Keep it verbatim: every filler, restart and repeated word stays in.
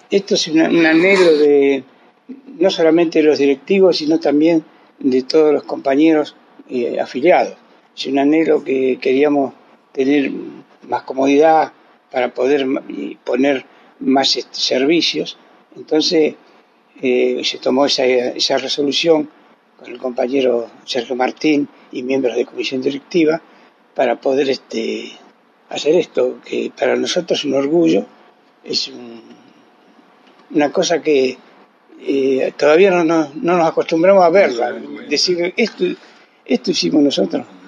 esto es una, un anhelo de no solamente de los directivos, sino también de todos los compañeros eh, afiliados. Es un anhelo que queríamos tener más comodidad para poder poner más este, servicios. Entonces eh, se tomó esa, esa resolución con el compañero Sergio Martín y miembros de comisión directiva para poder este, hacer esto, que para nosotros es un orgullo, es un, una cosa que eh, todavía no, no, no nos acostumbramos a verla, decir esto, esto hicimos nosotros.